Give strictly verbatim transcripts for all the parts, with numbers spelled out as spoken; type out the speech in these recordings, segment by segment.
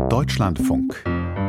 Deutschlandfunk.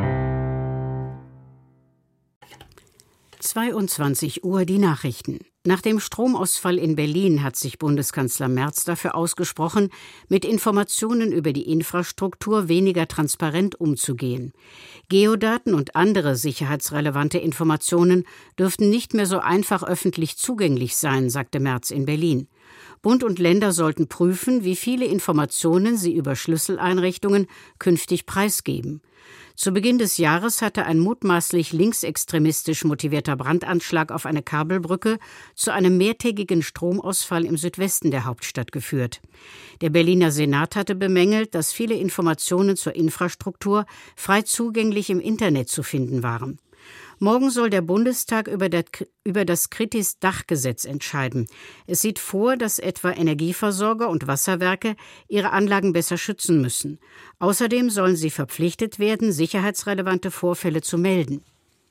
zweiundzwanzig Uhr die Nachrichten. Nach dem Stromausfall in Berlin hat sich Bundeskanzler Merz dafür ausgesprochen, mit Informationen über die Infrastruktur weniger transparent umzugehen. Geodaten und andere sicherheitsrelevante Informationen dürften nicht mehr so einfach öffentlich zugänglich sein, sagte Merz in Berlin. Bund und Länder sollten prüfen, wie viele Informationen sie über Schlüsseleinrichtungen künftig preisgeben. Zu Beginn des Jahres hatte ein mutmaßlich linksextremistisch motivierter Brandanschlag auf eine Kabelbrücke zu einem mehrtägigen Stromausfall im Südwesten der Hauptstadt geführt. Der Berliner Senat hatte bemängelt, dass viele Informationen zur Infrastruktur frei zugänglich im Internet zu finden waren. Morgen soll der Bundestag über das Kritis-Dachgesetz entscheiden. Es sieht vor, dass etwa Energieversorger und Wasserwerke ihre Anlagen besser schützen müssen. Außerdem sollen sie verpflichtet werden, sicherheitsrelevante Vorfälle zu melden.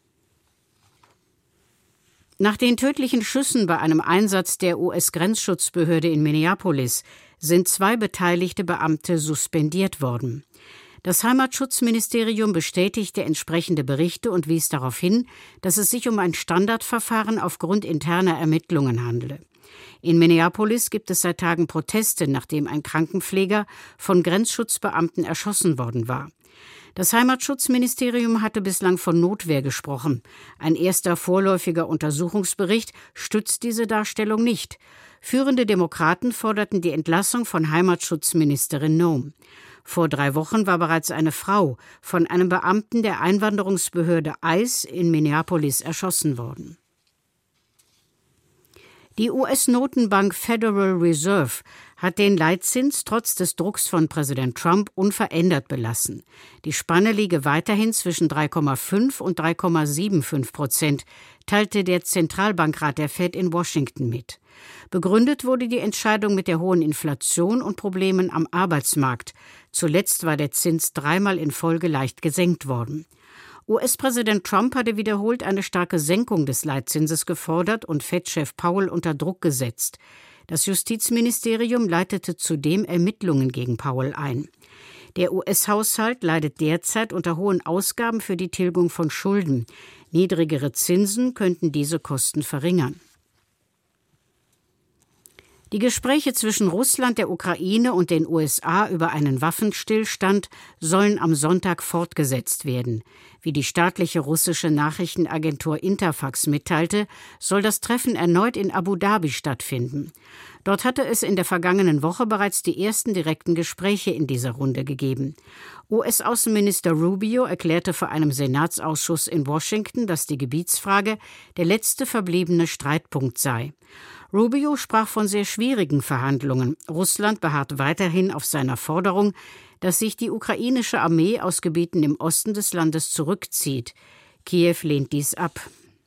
Nach den tödlichen Schüssen bei einem Einsatz der U S-Grenzschutzbehörde in Minneapolis sind zwei beteiligte Beamte suspendiert worden. Das Heimatschutzministerium bestätigte entsprechende Berichte und wies darauf hin, dass es sich um ein Standardverfahren aufgrund interner Ermittlungen handele. In Minneapolis gibt es seit Tagen Proteste, nachdem ein Krankenpfleger von Grenzschutzbeamten erschossen worden war. Das Heimatschutzministerium hatte bislang von Notwehr gesprochen. Ein erster vorläufiger Untersuchungsbericht stützt diese Darstellung nicht. Führende Demokraten forderten die Entlassung von Heimatschutzministerin Noem. Vor drei Wochen war bereits eine Frau von einem Beamten der Einwanderungsbehörde ICE in Minneapolis erschossen worden. Die U S-Notenbank Federal Reserve hat den Leitzins trotz des Drucks von Präsident Trump unverändert belassen. Die Spanne liege weiterhin zwischen drei Komma fünf und drei Komma fünfundsiebzig Prozent, teilte der Zentralbankrat der Fed in Washington mit. Begründet wurde die Entscheidung mit der hohen Inflation und Problemen am Arbeitsmarkt. Zuletzt war der Zins dreimal in Folge leicht gesenkt worden. U S-Präsident Trump hatte wiederholt eine starke Senkung des Leitzinses gefordert und Fed-Chef Powell unter Druck gesetzt. Das Justizministerium leitete zudem Ermittlungen gegen Powell ein. Der U S-Haushalt leidet derzeit unter hohen Ausgaben für die Tilgung von Schulden. Niedrigere Zinsen könnten diese Kosten verringern. Die Gespräche zwischen Russland, der Ukraine und den U S A über einen Waffenstillstand sollen am Sonntag fortgesetzt werden. Wie die staatliche russische Nachrichtenagentur Interfax mitteilte, soll das Treffen erneut in Abu Dhabi stattfinden. Dort hatte es in der vergangenen Woche bereits die ersten direkten Gespräche in dieser Runde gegeben. U S-Außenminister Rubio erklärte vor einem Senatsausschuss in Washington, dass die Gebietsfrage der letzte verbliebene Streitpunkt sei. Rubio sprach von sehr schwierigen Verhandlungen. Russland beharrt weiterhin auf seiner Forderung, dass sich die ukrainische Armee aus Gebieten im Osten des Landes zurückzieht. Kiew lehnt dies ab.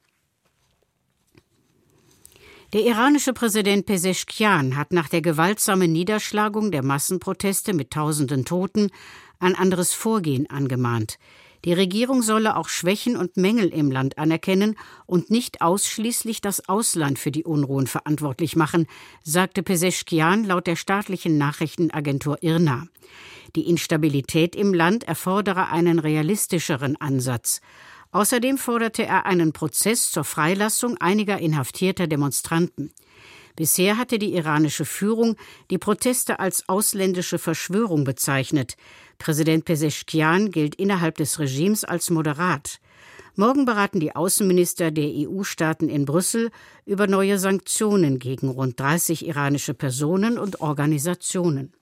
Der iranische Präsident Pezeschkian hat nach der gewaltsamen Niederschlagung der Massenproteste mit tausenden Toten ein anderes Vorgehen angemahnt. Die Regierung solle auch Schwächen und Mängel im Land anerkennen und nicht ausschließlich das Ausland für die Unruhen verantwortlich machen, sagte Pezeschkian laut der staatlichen Nachrichtenagentur I R N A. Die Instabilität im Land erfordere einen realistischeren Ansatz. Außerdem forderte er einen Prozess zur Freilassung einiger inhaftierter Demonstranten. Bisher hatte die iranische Führung die Proteste als ausländische Verschwörung bezeichnet. Präsident Pezeschkian gilt innerhalb des Regimes als moderat. Morgen beraten die Außenminister der E U-Staaten in Brüssel über neue Sanktionen gegen rund dreißig iranische Personen und Organisationen.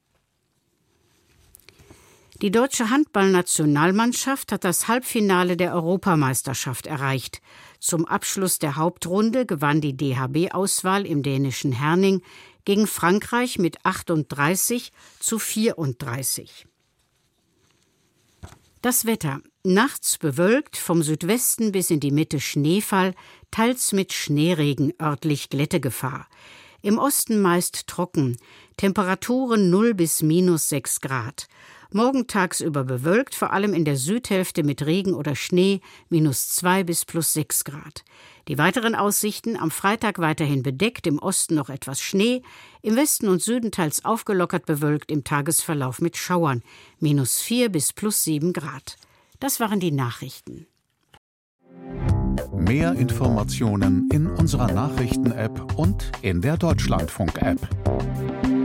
Die deutsche Handballnationalmannschaft hat das Halbfinale der Europameisterschaft erreicht. Zum Abschluss der Hauptrunde gewann die D H B-Auswahl im dänischen Herning gegen Frankreich mit achtunddreißig zu vierunddreißig. Das Wetter. Nachts bewölkt, vom Südwesten bis in die Mitte Schneefall, teils mit Schneeregen, örtlich Glättegefahr. Im Osten meist trocken, Temperaturen null bis minus sechs Grad. Morgen tagsüber bewölkt, vor allem in der Südhälfte mit Regen oder Schnee, minus zwei bis plus sechs Grad. Die weiteren Aussichten: am Freitag weiterhin bedeckt, im Osten noch etwas Schnee, im Westen und Süden teils aufgelockert bewölkt, im Tagesverlauf mit Schauern, minus vier bis plus sieben Grad. Das waren die Nachrichten. Mehr Informationen in unserer Nachrichten-App und in der Deutschlandfunk-App.